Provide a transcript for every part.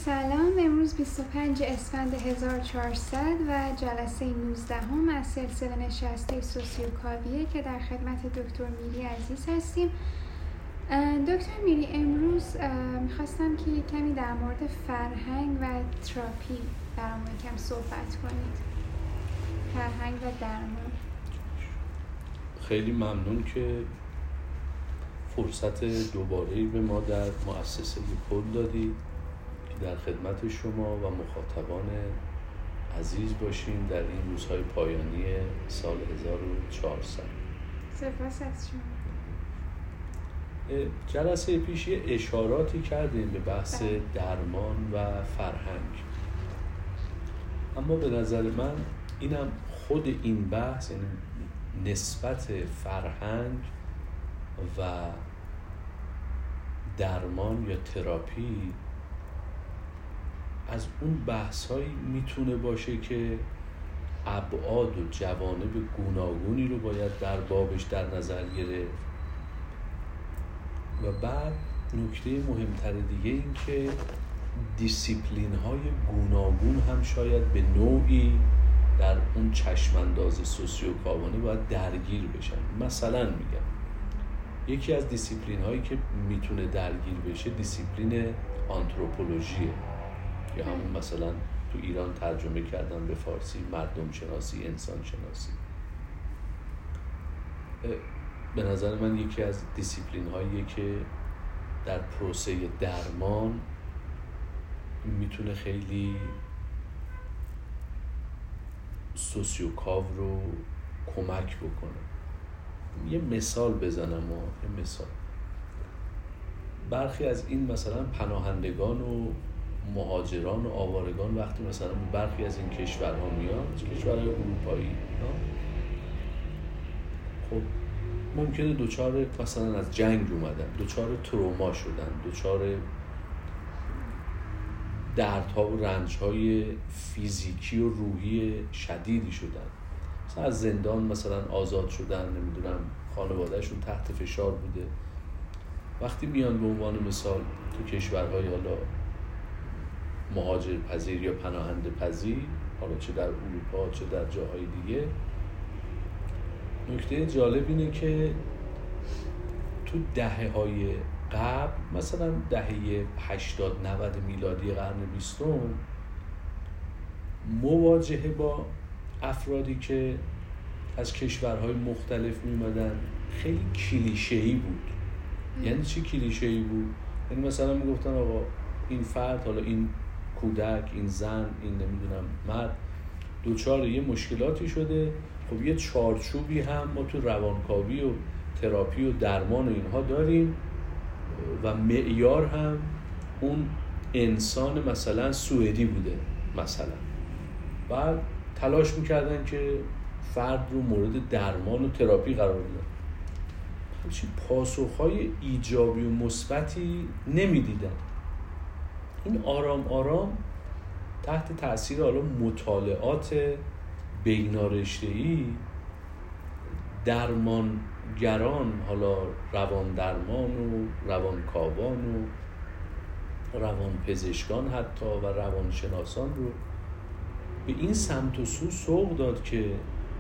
سلام، امروز 25 اسفند 1400 و جلسه 19 از سلسله نشسته سوسیوکاویه که در خدمت دکتر میری عزیز هستیم. دکتر میری، امروز میخواستم که کمی در مورد فرهنگ و تراپی برامون کم صحبت کنید. فرهنگ و درمان. خیلی ممنون که فرصت دوباره‌ای به ما در مؤسسه پل دادید که در خدمت شما و مخاطبان عزیز باشیم در این روزهای پایانی سال 1400. سپاس از شما. جلسه پیش یه اشاراتی کردیم به بحث درمان و فرهنگ، اما به نظر من اینم خود این بحث، یعنی نسبت فرهنگ و درمان یا تراپی، از اون بحث‌هایی میتونه باشه که ابعاد و جوانب گوناگونی رو باید در بابش در نظر گرفت. و بعد نکته مهمتر دیگه این که دیسیپلین‌های گوناگون هم شاید به نوعی در اون چشمانداز سوسیوکاوانه باید درگیر بشن. مثلا میگم یکی از دیسیپلین‌هایی که میتونه درگیر بشه دیسیپلین آنتروپولوژیه، یا همون مثلا تو ایران ترجمه کردن به فارسی مردم شناسی، انسان شناسی. به نظر من یکی از دیسیپلین‌هاییه که در پروسه درمان میتونه خیلی سوسیوکاو رو کمک بکنه. یه مثال بزنم یه مثال. برخی از این مثلا پناهندگان و مهاجران و آوارگان وقتی مثلا برخی از این کشورها میان، کشورهای اروپایی، خب ممکنه دوچار مثلا از جنگ اومدن، دوچار تروما شدن، دوچار دردها و رنجهای فیزیکی و روحی شدیدی شدن، مثلا از زندان مثلا آزاد شدن، نمیدونم خانوادهشون تحت فشار بوده. وقتی میان به عنوان مثال تو کشورهای حالا مهاجر پذیر یا پناهنده پذیر، حالا چه در اروپا چه در جاهای دیگه، نکته جالب اینه که تو دهه‌های قبل، مثلا دهه 80-90 میلادی قرن 20، مواجهه با افرادی که از کشورهای مختلف میمدن خیلی کلیشه‌ای بود. یعنی چی کلیشه‌ای بود؟ یعنی مثلا میگفتن آقا این فرد، حالا این کودک، این زن، این نمیدونم مرد، دوچار یه مشکلاتی شده، خب یه چارچوبی هم ما تو روانکاوی و تراپی و درمان و اینها داریم و معیار هم اون انسان مثلا سوئدی بوده مثلا. بعد تلاش میکردن که فرد رو مورد درمان و تراپی قرار بدن. همچین پاسخهای ایجابی و مثبتی نمیدیدن. این آرام آرام تحت تأثیر حالا مطالعات بینارشته‌ای، درمانگران، حالا روان درمان و روانکاوان و روان پزشکان حتی و روانشناسان رو به این سمت و سو سوق داد که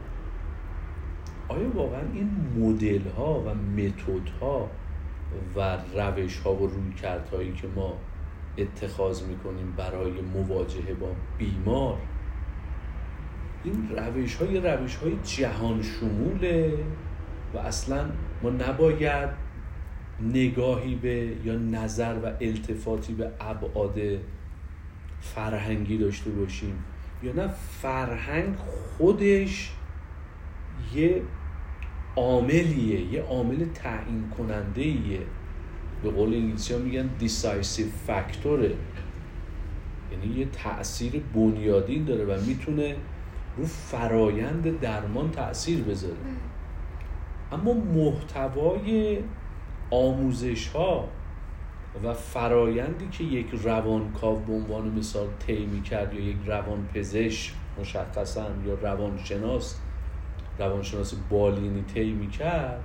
آیا واقعا این مدل ها و متد ها و روش ها و رویکردهایی که ما اتخاذ میکنیم برای مواجهه با بیمار، این روش های جهان شموله و اصلا ما نباید نگاهی به یا نظر و التفاتی به ابعاد فرهنگی داشته باشیم، یا نه فرهنگ خودش یه عاملیه، یه عامل تعیین کننده‌ایه. به قول انگلیسی‌ها میگن decisive factor، یعنی یه تأثیر بنیادین داره و میتونه رو فرایند درمان تأثیر بذاره. اما محتوای آموزش‌ها و فرایندی که یک روانکاو به عنوان مثال طی می‌کرد یا یک روانپزشک مشخصاً یا روانشناس بالینی طی می‌کرد،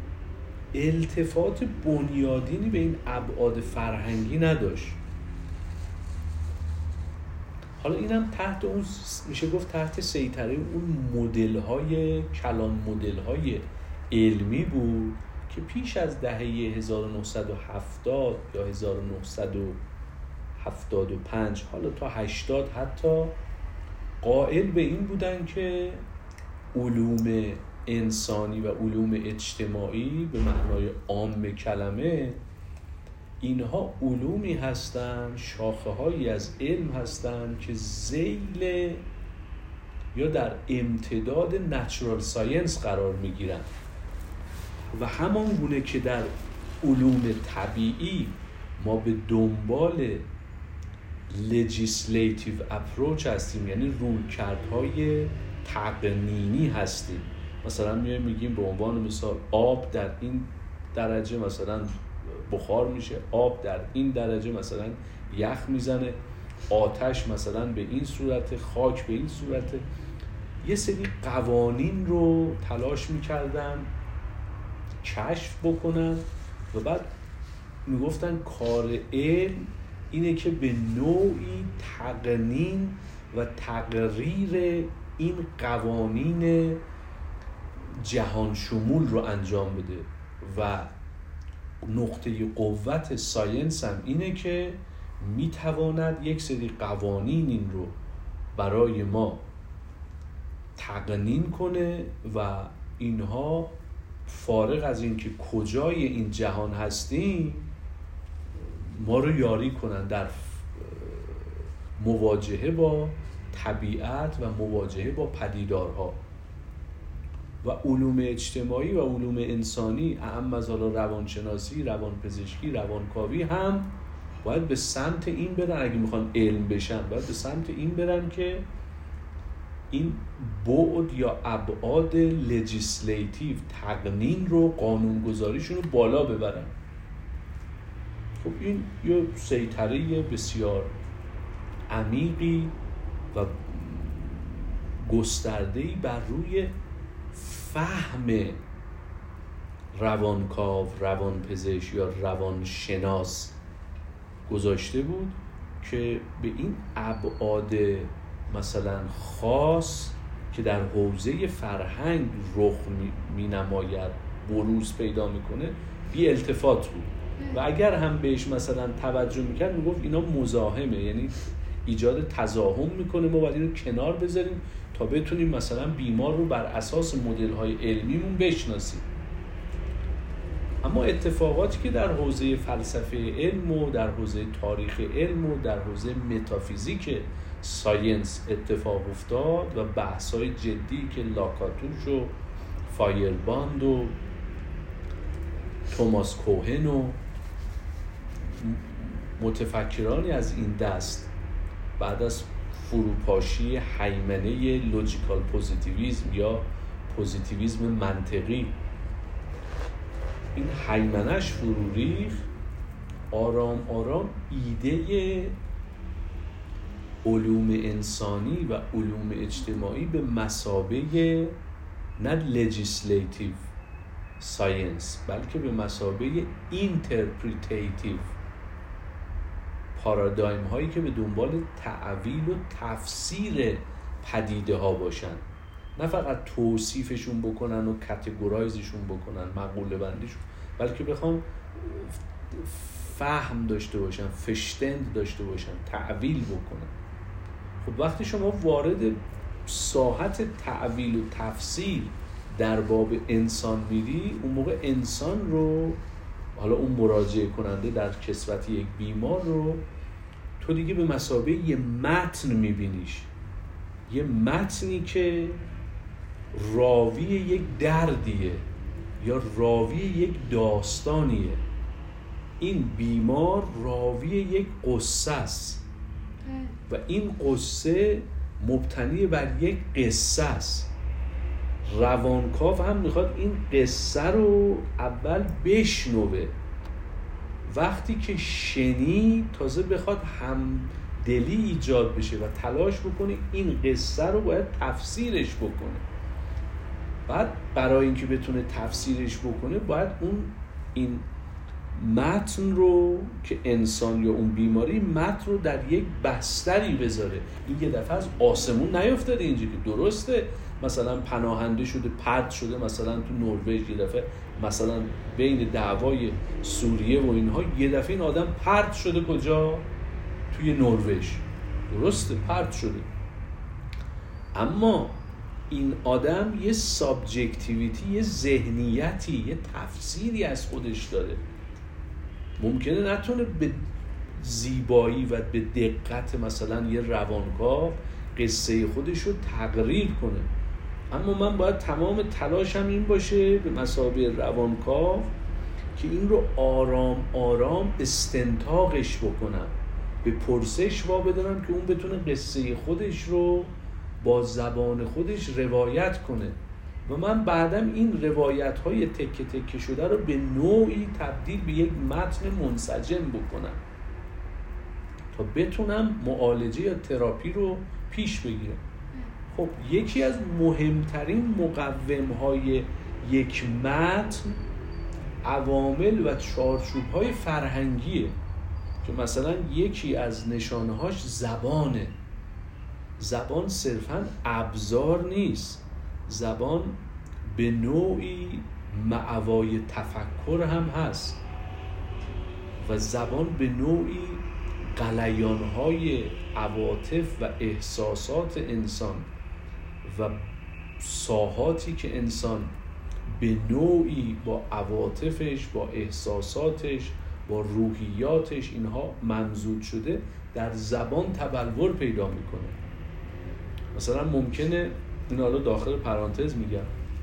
التفات بنیادینی به این ابعاد فرهنگی نداشت. حالا اینم تحت اون میشه گفت تحت سیطره اون مدل‌های کلان مدل‌های علمی بود که پیش از دهه 1970 یا 1975 حالا تا 80 حتی قائل به این بودن که علوم انسانی و علوم اجتماعی به معنای عام کلمه اینها علومی هستند، شاخه‌هایی از علم هستند که ذیل یا در امتداد نچرال ساینس قرار میگیرن و همان گونه که در علوم طبیعی ما به دنبال legislative approach هستیم، یعنی رویکردهای تقنینی هستیم. مثلا میگیم به عنوان مثال آب در این درجه مثلا بخار میشه، آب در این درجه مثلا یخ میزنه، آتش مثلا به این صورت، خاک به این صورت. یه سری قوانین رو تلاش میکردن کشف بکنن و بعد میگفتن کار علم اینه که به نوعی تقنین و تقریر این قوانین جهان شمول رو انجام بده و نقطه قوت ساینس هم اینه که میتواند یک سری قوانین این رو برای ما تقنین کنه و اینها فارغ از این که کجای این جهان هستیم ما رو یاری کنن در مواجهه با طبیعت و مواجهه با پدیدارها. و علوم اجتماعی و علوم انسانی اعم از روانشناسی، روانپزشکی، روانکاوی هم باید به سمت این برن، اگه میخوان علم بشن باید به سمت این برن که این بعد یا ابعاد لجیسلیتیو تقنین رو، قانونگذاریشون رو بالا ببرن. خب این یه سیطره بسیار عمیقی و گسترده‌ای بر روی فهم روانکاو، روانپزشک یا روانشناس گذاشته بود که به این ابعاد مثلا خاص که در حوزه فرهنگ رخ می نماید، بروز پیدا میکنه، بی التفات بود و اگر هم بهش مثلا توجه میکرد میگفت اینا مزاحمه، یعنی ایجاد تزاحم میکنه، ما باید اینو کنار بذاریم تا بتونیم مثلا بیمار رو بر اساس مدل‌های علمیمون بشناسیم. اما اتفاقاتی که در حوزه فلسفه علم و در حوزه تاریخ علم و در حوزه متافیزیک ساینس اتفاق افتاد و بحث‌های جدی که لاکاتوش و فایرباند و توماس کوهن و متفکرانی از این دست بعد از فروپاشی هیمنه لوجیکال پوزیتیویسم یا پوزیتیویسم منطقی این هیمنه‌اش فرو ریخت، آرام آرام ایده علوم انسانی و علوم اجتماعی به مثابه نه لجیسلیتیو ساینس بلکه به مثابه اینترپریتیتیو پارادایم هایی که به دنبال تعویل و تفسیر پدیده ها باشن، نه فقط توصیفشون بکنن و کاتگورایزشون بکنن، مقوله بندیشون، بلکه بخوام فهم داشته باشن، فشتند داشته باشن، تعویل بکنن. خب وقتی شما وارد ساحت تعویل و تفسیر در باب انسان میری، اون موقع انسان رو، حالا اون مراجعه کننده در کسوت یک بیمار رو تو دیگه به مثابه یه متن میبینیش، یه متنی که راوی یک دردیه یا راوی یک داستانیه. این بیمار راوی یک قصه است و این قصه مبتنی بر یک قصه است. روانکاو هم میخواد این قصه رو اول بشنوه، وقتی که شنید تازه بخواد همدلی ایجاد بشه و تلاش بکنه این قصه رو باید تفسیرش بکنه. بعد برای اینکه بتونه تفسیرش بکنه باید این متن رو که انسان یا اون بیماری متن رو در یک بستری بذاره. این یه دفعه از آسمون نیفتاده اینجوری که درسته مثلا پناهنده شده پرت شده مثلا تو نروژ، یه دفعه مثلا بین دعوای سوریه و اینها یه دفعه این آدم پرت شده کجا؟ توی نروژ. درسته پرت شده، اما این آدم یه سابجکتیویتی، یه ذهنیتی، یه تفسیری از خودش داره. ممکنه نتونه به زیبایی و به دقت مثلا یه روانکاو قصه خودش رو تقریر کنه، اما من باید تمام تلاشم این باشه به مثابه روانکاو که این رو آرام آرام استنتاقش بکنم، به پرسش وابدارم که اون بتونه قصه خودش رو با زبان خودش روایت کنه و من بعدم این روایت‌های تکه تکه شده رو به نوعی تبدیل به یک متن منسجم بکنم تا بتونم معالجه یا تراپی رو پیش بگیرم. خب یکی از مهمترین مقوم‌های یک متن عوامل و چارچوب‌های فرهنگیه که مثلا یکی از نشانه‌هاش زبانه. زبان صرفاً ابزار نیست، زبان به نوعی معوای تفکر هم هست و زبان به نوعی غلیان‌های عواطف و احساسات انسان و ساحاتی که انسان به نوعی با عواطفش، با احساساتش، با روحیاتش اینها ممزوج شده در زبان تبلور پیدا میکنه. مثلا ممکنه این حالا داخل پرانتز میگم،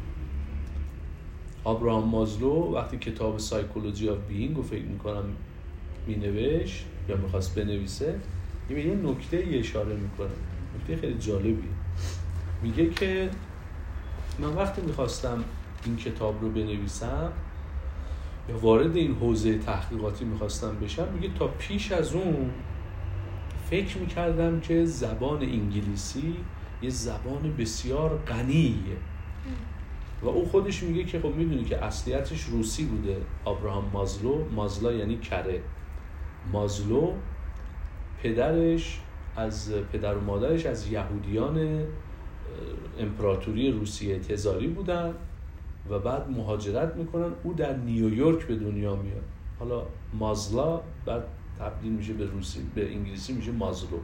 آبراهام مازلو وقتی کتاب سایکولوژی آف بینگ رو فکر میکنم مینوشت یا میخواست بنویسه، یه نکته اشاره میکنه، نکته خیلی جالبیه. میگه که من وقتی میخواستم این کتاب رو بنویسم یا وارد این حوزه تحقیقاتی میخواستم بشم، میگه تا پیش از اون فکر میکردم که زبان انگلیسی یه زبان بسیار غنیه و او خودش میگه که خب میدونی که اصلیتش روسی بوده. آبراهام مازلو، مازلا یعنی کره، مازلو پدرش از پدر و مادرش از یهودیان امپراتوری روسیه تزاری بودن و بعد مهاجرت میکنن، او در نیویورک به دنیا میاد. حالا مازلا بعد تبدیل میشه به روسی، به انگلیسی میشه مازلو.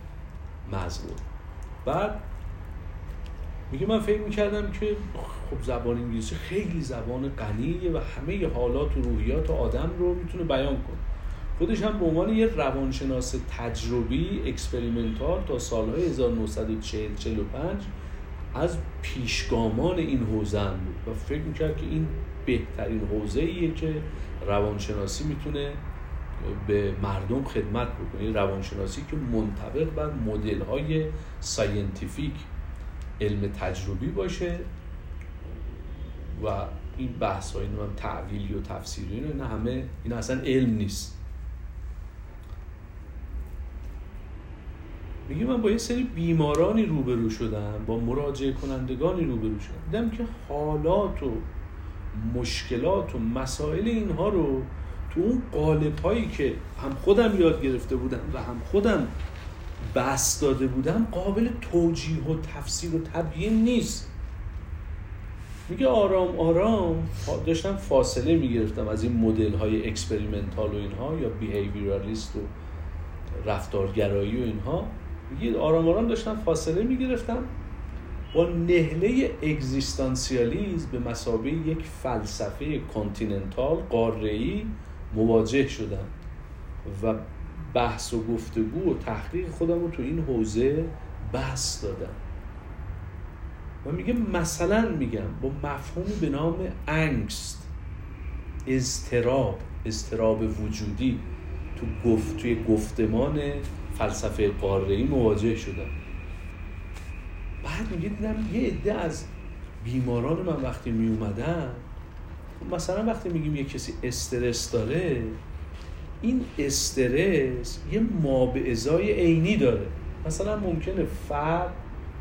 بعد میگه من فکر میکردم که خب زبان انگلیسی خیلی زبان غنیه و همه حالات و روحیات آدم رو میتونه بیان کنه. خودش هم به عنوان یه روانشناس تجربی اکسپریمنتال تا سالهای 1940-45 از پیشگامان این حوزه بود و فکر میکرد که این بهترین حوزه‌ایه که روانشناسی میتونه به مردم خدمت بکنه، روانشناسی که منطبق بر مدل‌های ساینتیفیک علم تجربی باشه و این بحث‌های من تعویلی و تفسیری نه همه این اصلا علم نیست. میگه من با یه سری بیمارانی روبرو شدم، با مراجعه کنندگانی روبرو شدم، دیدم که حالات و مشکلات و مسائل اینها رو تو اون قالب‌هایی که هم خودم یاد گرفته بودم و هم خودم بحث داده بودم قابل توجیه و تفسیر و تبیین نیست. میگه آرام آرام داشتم فاصله میگرفتم از این مدل‌های اکسپریمنتال و اینها یا بیهیویرالیست و رفتارگرایی و اینها. میگه آرام آرام داشتم فاصله میگرفتم با نهله اگزیستانسیالیسم به مثابه یک فلسفه کانتیننتال قاره‌ای مواجه شدم و بحث و گفتگو و تحقیق خودم رو تو این حوزه بحث دادم و میگه مثلا میگم با مفهومی به نام انگست، اضطراب وجودی توی گفتمان فلسفه قاره‌ای مواجه شدم. بعد میگه دیدم یه عده از بیماران من وقتی می اومدن، مثلا وقتی میگیم یه کسی استرس داره، این استرس یه مابعضای عینی داره. مثلا ممکنه فرد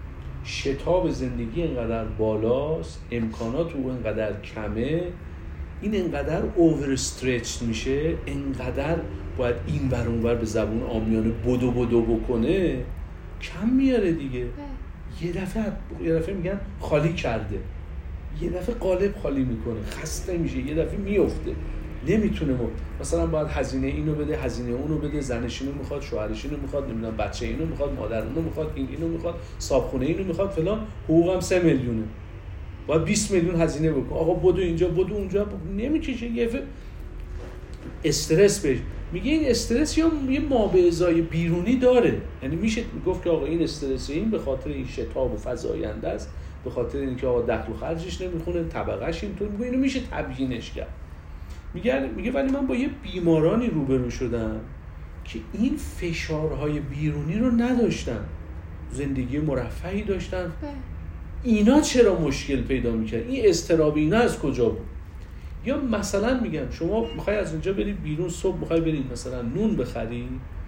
شتاب زندگی اینقدر بالاست، امکانات او اینقدر کمه این انقدر اوور استرچ میشه، انقدر باید این ور اون ور به زبون عامیانه بدو بکنه، کم میاره دیگه. یه دفعه میگن خالی کرده، یه دفعه قالب خالی میکنه، خسته میشه، یه دفعه میفته، نمیتونه. مثلا باید هزینه اینو بده، هزینه اونو بده، زنش اینو میخواد، شوهرش اینو میخواد، نمیدونم بچه اینو میخواد، مادر اونو میخواد، اینو میخواد، صابخونه اینو میخواد، فلان، حقوقم 3 میلیونه، باید 20 میلیون هزینه بکن، آقا بدو اینجا بدو اونجا، نمیکشه. یه استرس بهش میگه. این استرس یا یه مابعضای بیرونی داره، یعنی میشه گفت که آقا این استرس این به خاطر این شتاب فزاینده است، به خاطر اینکه آقا دخل و خرجش نمیخونه، طبقه‌اش اینطور، میگه اینو میشه تبیینش کرد. میگه ولی من با یه بیمارانی روبرو شدم که این فشارهای بیرونی رو نداشتن، زندگی مرفهی داشتن. اینا چرا مشکل پیدا میکرد؟ این اضطراب اینا از کجا بود؟ یا مثلا میگم شما میخوای از اونجا بری بیرون، صبح میخوای بری مثلا نون بخری،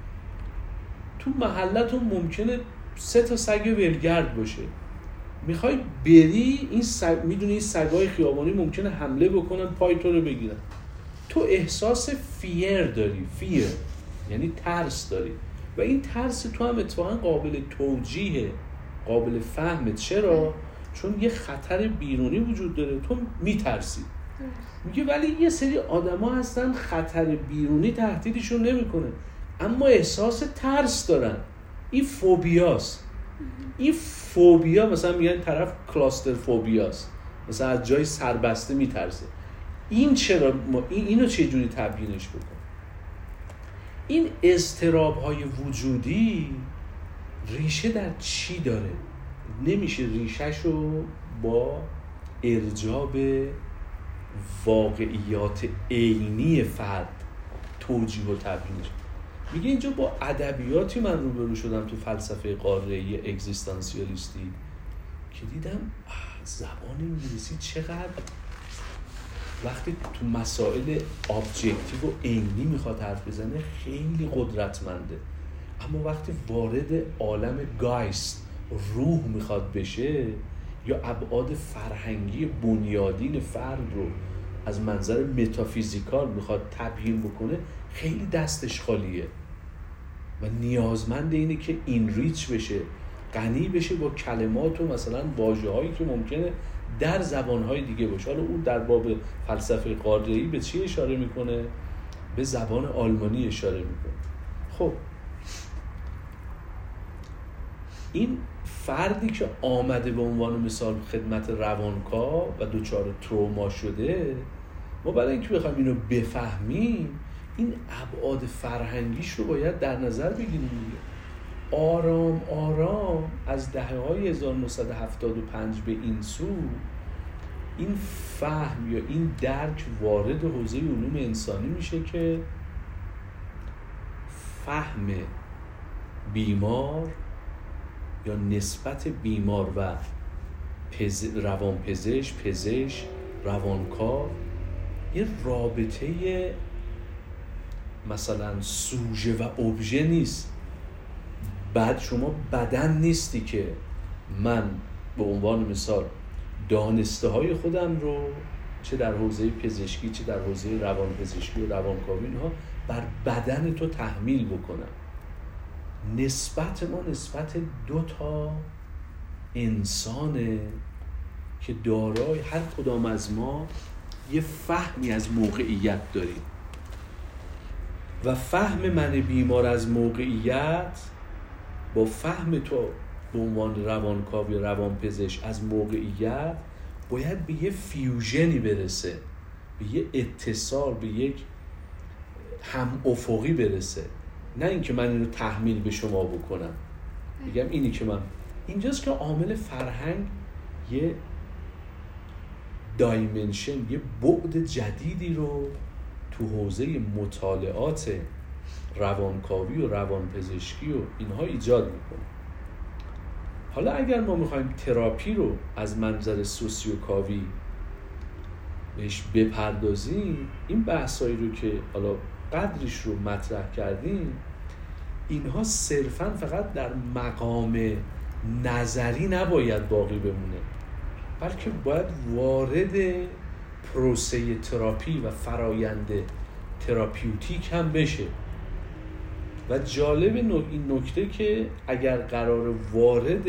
تو محلتون ممکنه 3 تا سگ ولگرد باشه، میخوای بری، این سگ، میدونی این سگای خیابانی ممکنه حمله بکنن، پای تو رو بگیرن، تو احساس فیر داری، فیر یعنی ترس داری، و این ترس تو هم اتفاقا قابل توجیه، قابل فهمه. چرا؟ چون یه خطر بیرونی وجود داره، تو میترسی. میگه ولی یه سری آدما هستن خطر بیرونی تهدیدشون نمیکنه، اما احساس ترس دارن. این فوبیاست. این فوبیا مثلا میگن طرف کلاستر فوبیاست، مثلا از جای سربسته میترسه. این چرا اینو چه جوری تبیینش بکن؟ این اضطراب‌های وجودی ریشه در چی داره؟ نمیشه ریشه‌شو با ارجاع به واقعیات عینی فرد توجیه و تبیینش. میگه اینجا با ادبیاتی من روبرو شدم تو فلسفه قاره‌ای اگزیستانسیالیستی که دیدم زبان انگلیسی چقدر وقتی تو مسائل ابجکتیو و عینی میخواد حرف بزنه خیلی قدرتمنده، اما وقتی وارد عالم گایست، روح میخواد بشه، یا ابعاد فرهنگی بنیادین فرد رو از منظر متافیزیکال میخواد تبیین بکنه، خیلی دستش خالیه و نیازمند اینه که این ریچ بشه، غنی بشه با کلمات و مثلا واژه‌هایی که ممکنه در زبان‌های دیگه باشه. حالا اون در باب فلسفه قاره‌ای به چی اشاره میکنه؟ به زبان آلمانی اشاره میکنه. خب این فردی که آمده به عنوان مثال خدمت روانکاو و دچار تروما شده، ما برای اینکه بخوایم اینو بفهمیم این ابعاد فرهنگیش رو باید در نظر بگیریم. آرام آرام از دهه‌های 1975 به این سو این فهم یا این درک وارد حوزه علوم انسانی میشه که فهم بیمار یا نسبت بیمار و پزشک روانکاو یه رابطه مثلا سوژه و ابژه نیست. بعد شما بدن نیستی که من به عنوان مثال دانسته های خودم رو چه در حوزه پزشکی چه در حوزه روانپزشکی و روانکاوی اینها بر بدن تو تحمیل بکنم. نسبت ما نسبت 2 تا انسانه که دارای هر کدام از ما یه فهمی از موقعیت داریم و فهم من بیمار از موقعیت با فهم تو به عنوان روانکاو یا روانپزشک از موقعیت باید به یه فیوژنی برسه، به یه اتصال، به یک هم افقی برسه. نه اینکه من اینو تحمیل به شما بکنم، بگم اینی که من اینجاست که عامل فرهنگ یه دایمنشن، یه بعد جدیدی رو تو حوزه مطالعات روانکاوی و روانپزشکی و اینها ایجاد میکنه. حالا اگر ما میخوایم تراپی رو از منظر سوسیوکاوی بهش بپردازیم، این بحثایی رو که حالا قدرش رو مطرح کردیم، اینها صرفاً فقط در مقام نظری نباید باقی بمونه، بلکه باید وارد پروسه تراپی و فرایند تراپیوتیک هم بشه. و جالب این نکته که اگر قرار وارد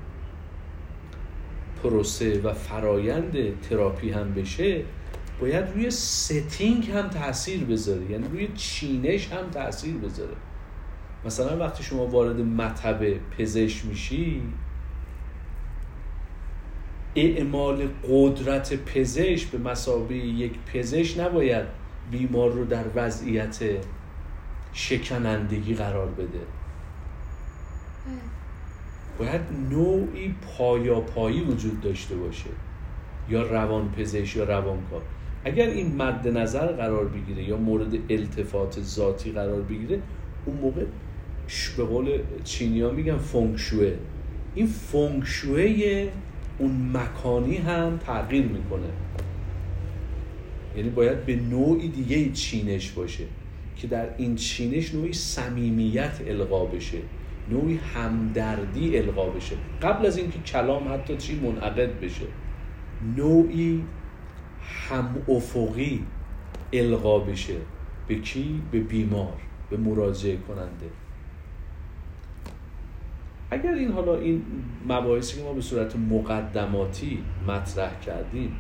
پروسه و فرایند تراپی هم بشه، باید روی ستینگ هم تأثیر بذاره، یعنی روی چینش هم تأثیر بذاره. مثلا وقتی شما وارد مطب پزشک میشی، اعمال قدرت پزشک به مثابه یک پزشک نباید بیمار رو در وضعیت شکنندگی قرار بده. باید نوعی پایاپایی وجود داشته باشه، یا روانپزشک یا روانکاو. اگر این مد نظر قرار بگیره یا مورد التفات ذاتی قرار بگیره، اون موقع به قول چینی‌ها میگن فنگشوئه، این فنگشوئه اون مکانی هم تغییر میکنه. یعنی باید به نوعی دیگه چینش باشه که در این چینش نوعی صمیمیت القا بشه، نوعی همدردی القا بشه، قبل از اینکه کلام حتی چی منعقد بشه، نوعی هم افقی القا بشه. به کی؟ به بیمار، به مراجعه کننده. اگر این مباحثی که ما به صورت مقدماتی مطرح کردیم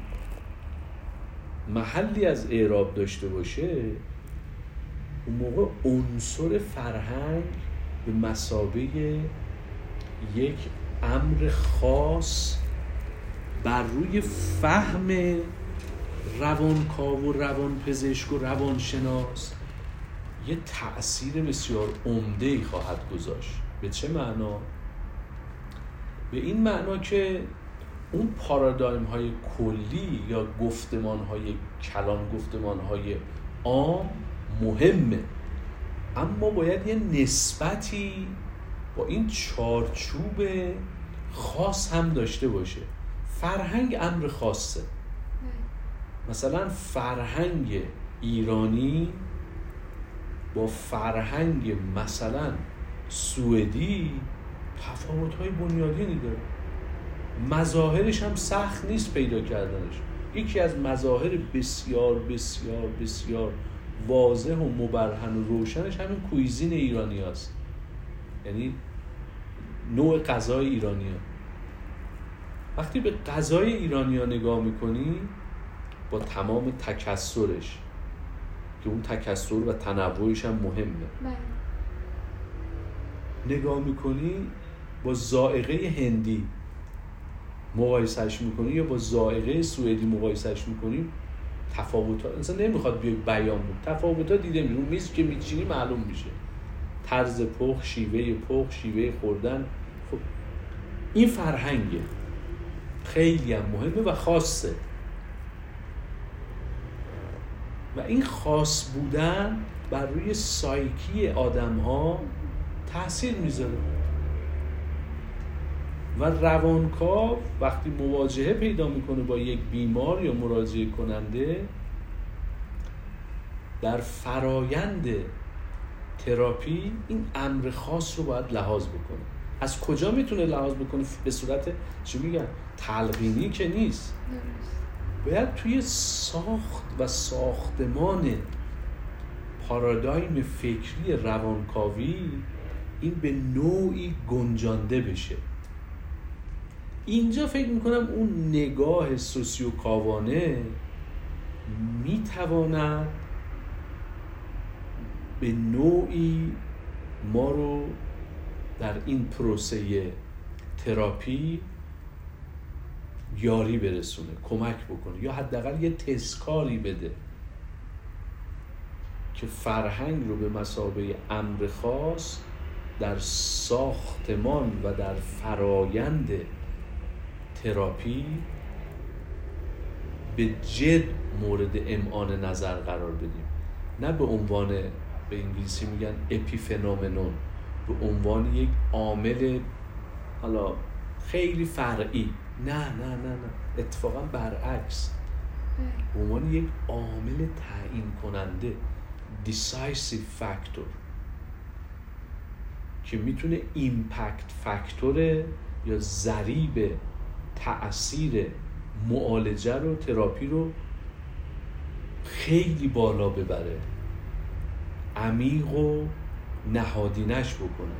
محلی از اعراب داشته باشه، اون موقع عنصر فرهنگ به مثابه یک امر خاص بر روی فهم روانکاو و روانپزشک و روانشناس یه تأثیر بسیار عمده‌ای خواهد گذاشت. به چه معنا؟ به این معنا که اون پارادایم های کلی یا گفتمان های کلان، گفتمان های عام مهمه، اما باید یه نسبتی با این چارچوب خاص هم داشته باشه. فرهنگ امر خاصه. مثلا فرهنگ ایرانی با فرهنگ مثلا سوئدی تفاوت‌های بنیادینی داره. مظاهرش هم سخت نیست پیدا کردنش. یکی از مظاهر بسیار بسیار بسیار واضح و مبرهن و روشنش همین کویزین ایرانی هست، یعنی نوع غذای ایرانی ها. وقتی به غذای ایرانی ها نگاه میکنی با تمام تکثرش که اون تکثر و تنوعش هم مهمه، نگاه میکنی با ذائقه هندی مقایسهش میکنی یا با ذائقه سوئدی مقایسهش میکنی، تفاوت‌ها اصلا نمیخواد بیای بیان بود، تفاوت‌ها دیده میشه. اون میز که میچینی معلوم میشه، طرز پخت، شیوه پخت، شیوه خوردن. خب این فرهنگه خیلی هم مهمه و خاصه، و این خاص بودن بر روی سایکی آدم‌ها تأثیر میذاره. و روانکاو وقتی مواجهه پیدا میکنه با یک بیمار یا مراجعه کننده، در فرایند تراپی این امر خاص رو باید لحاظ بکنه. از کجا میتونه لحاظ بکنه؟ به صورت چی میگن؟ تلقینی که نیست، باید توی ساخت و ساختمان پارادایم فکری روانکاوی این به نوعی گنجانده بشه. اینجا فکر میکنم اون نگاه سوسیوکاوانه میتواند به نوعی ما رو در این پروسه تراپی یاری برسونه، کمک بکنه، یا حداقل یه تسکاری بده که فرهنگ رو به مثابه امر خاص در ساختمان و در فرایند تراپی به جد مورد امعان نظر قرار بدیم، نه به عنوان، به انگلیسی میگن اپیفنومنون، به عنوان یک عامل حالا خیلی فرعی. نه، اتفاقا برعکس، به عنوان یک عامل تعیین کننده، decisive factor، که میتونه ایمپکت فاکتور یا ضریب تأثیر معالجه رو، تراپی رو خیلی بالا ببره، عمیق و نهادینش بکنه.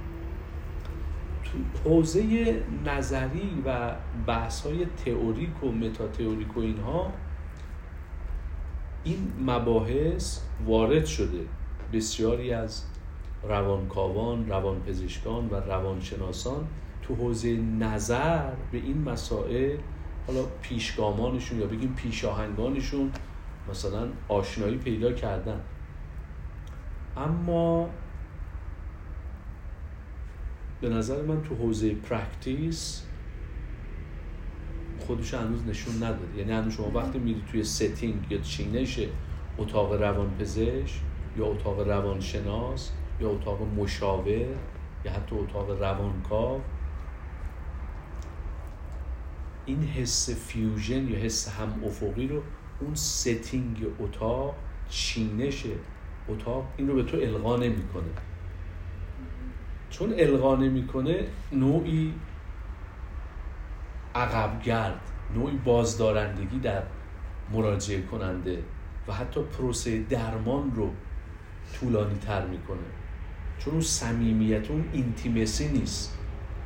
تو حوزه نظری و بحث‌های تئوریک و متاتئوریک و اینها این مباحث وارد شده. بسیاری از روانکاوان، روانپزشکان و روانشناسان تو حوزه نظر به این مسائل، حالا پیشگامانشون یا بگیم پیشاهنگانشون، مثلا آشنایی پیدا کردن، اما به نظر من تو حوزه پرکتیس خودش هنوز نشون نداده. یعنی هنوز شما وقتی میری توی ستینگ یا چینش اتاق روانپزشک یا اتاق روانشناس یا اتاق مشاور یا حتی اتاق روانکاو، این حس فیوژن یا حس هم افقی رو اون ستینگ اتاق، چینش اتاق این رو به تو القا نمی‌کنه. چون القا نمی‌کنه نوعی عقبگرد، نوعی بازدارندگی در مراجعه کننده و حتی پروسه درمان رو طولانی تر میکنه، چون اون صمیمیت، اون اینتیمسی نیست.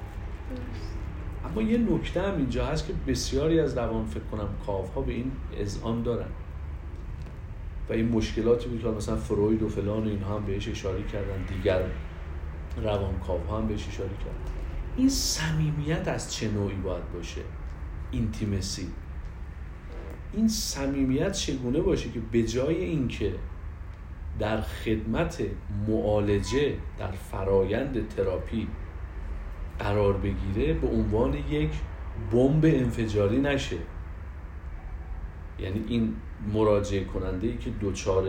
اما یه نکته هم اینجا هست که بسیاری از روان فکر کنم کاوها به این اذعان دارن و این مشکلاتی بود که مثلا فروید و فلان و اینها هم بهش اشاره کردن، دیگر روانکاوها هم بهش اشاره کردن. این صمیمیت از چه نوعی باید باشه؟ اینتیمسی. این صمیمیت چگونه باشه که به جای اینکه در خدمت معالجه در فرایند تراپی قرار بگیره، به عنوان یک بمب انفجاری نشه. یعنی این مراجعه کننده‌ای که دچار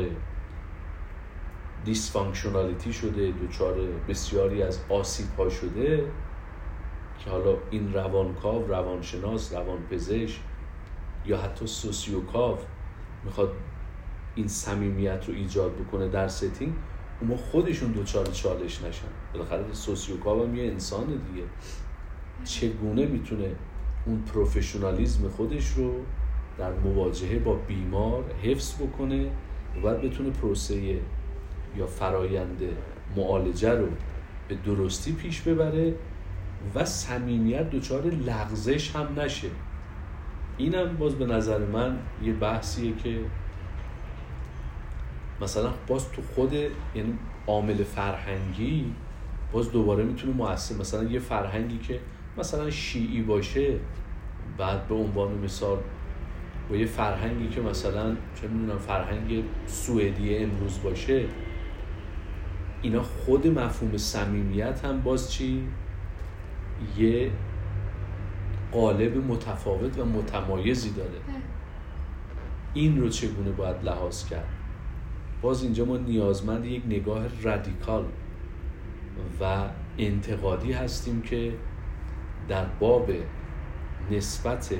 دیسفانکشنالیتی شده، دچار بسیاری از آسیب‌ها شده، که حالا این روانکاو، روانشناس، روانپزشک یا حتی سوسیوکاو میخواد این صمیمیت رو ایجاد بکنه در ستینگ، اما خودشون دچار چالش نشن. بالاخره سوسیوکاو هم یه انسان دیگه، چگونه میتونه اون پروفشنالیزم خودش رو در مواجهه با بیمار حفظ بکنه و بعد بتونه پروسه یا فرایند معالجه رو به درستی پیش ببره و صمیمیت دچار لغزش هم نشه. اینم باز به نظر من یه بحثیه که مثلا باز تو خود، یعنی عامل فرهنگی باز دوباره میتونه مؤثر، مثلا یه فرهنگی که مثلا شیعی باشه، بعد به عنوان مثال و یه فرهنگی که مثلا چه میدونم فرهنگ سوئدی امروز باشه، اینا خود مفهوم صمیمیت هم باز چی؟ یه قالب متفاوت و متمایزی داره. این رو چگونه باید لحاظ کرد؟ باز اینجا ما نیازمند یک نگاه رادیکال و انتقادی هستیم که در باب نسبت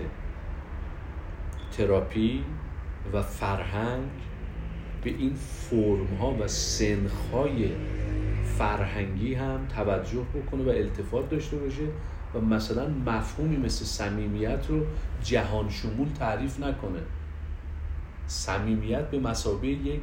تراپی و فرهنگ به این فرم‌ها و سنخ‌های فرهنگی هم توجه بکنه و التفات داشته باشه و مثلا مفهومی مثل صمیمیت رو جهان شمول تعریف نکنه. صمیمیت به مثابه یک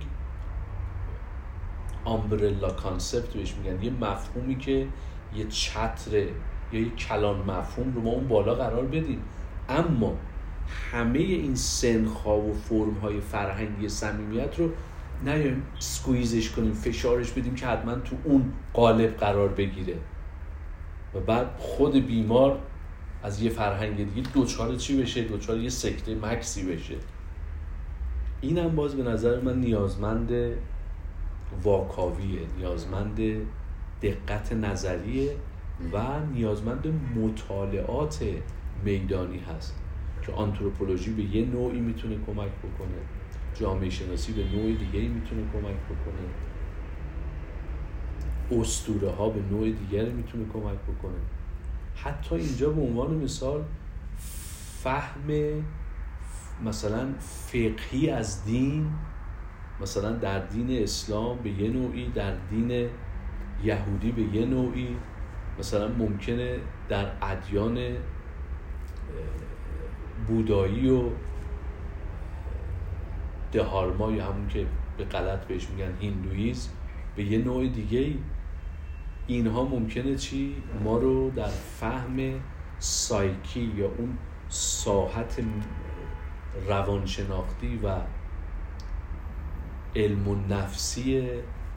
امبرلا کانسپت بهش میگن، یه مفهومی که یه چتره یا یه کلان مفهوم رو ما اون بالا قرار بدیم، اما همه این سنخ‌ها و فرم‌های فرهنگی صمیمیت رو نیایم سکویزش کنیم، فشارش بدیم که حتما تو اون قالب قرار بگیره و بعد خود بیمار از یه فرهنگ دیگه دوچار چی بشه؟ دوچار یه سکته مکسی بشه. این هم باز به نظر من نیازمند واکاویه، نیازمند دقت نظریه و نیازمند مطالعات میدانی هست که آنتروپولوژی به یه نوعی میتونه کمک بکنه، جامعه شناسی به نوع دیگه‌ای میتونه کمک بکنه، اسطوره ها به نوع دیگری میتونه کمک بکنه. حتی اینجا به عنوان مثال فهم مثلا فقهی از دین، مثلا در دین اسلام به یه نوعی، در دین یهودی به یه نوعی، مثلا ممکنه در ادیان بودایی و دهارما یا همون که به غلط بهش میگن هیندویسم به یه نوع دیگه، اینها ممکنه چی؟ ما رو در فهم سایکی یا اون ساحت روانشناختی و علم و نفسی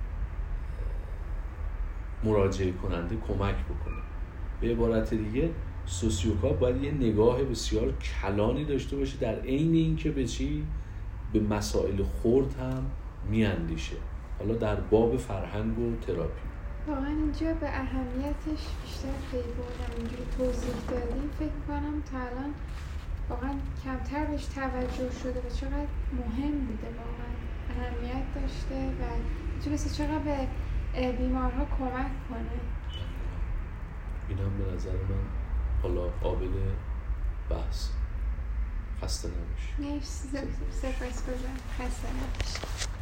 مراجعه کننده کمک بکنه. به عبارت دیگه سوسیوپات باید یه نگاه بسیار کلانی داشته باشه در عین اینکه به چی؟ به مسائل خرد هم میاندیشه، حالا در باب فرهنگ و تراپی. واقعا اینجا به اهمیتش بیشتر پی بردم، اینجوری توضیح دادیم فکر کنم تا الان واقعا کمتر بهش توجه شده و چقدر مهم بوده، واقعا اهمیت داشته و میتونسته چقدر به بیمارها کمک کنه. این هم به نظر من حالا قابل بحث. خسته نباشی. مرسی، سپاسگزارم. خسته نباشی.